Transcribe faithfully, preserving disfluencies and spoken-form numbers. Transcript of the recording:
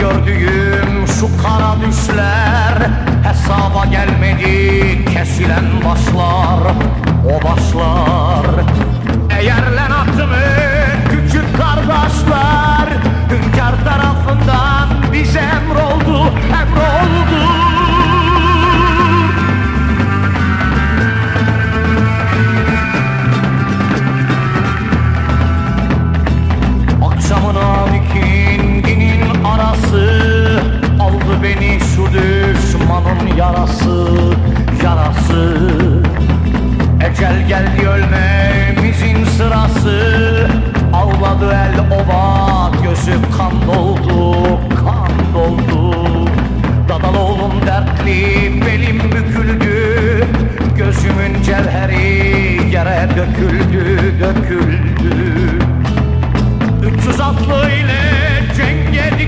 gördüğüm şu kara düşler hesaba gelmedi, kesilen başlar, o başlar. Eğerlen atımı küçük kardeşler, hünkâr tarafından bize emroldu, emroldu. Akşamına ikindinin arası aldı beni şu düşmanın yarası, yarası. Ecel geldi ölme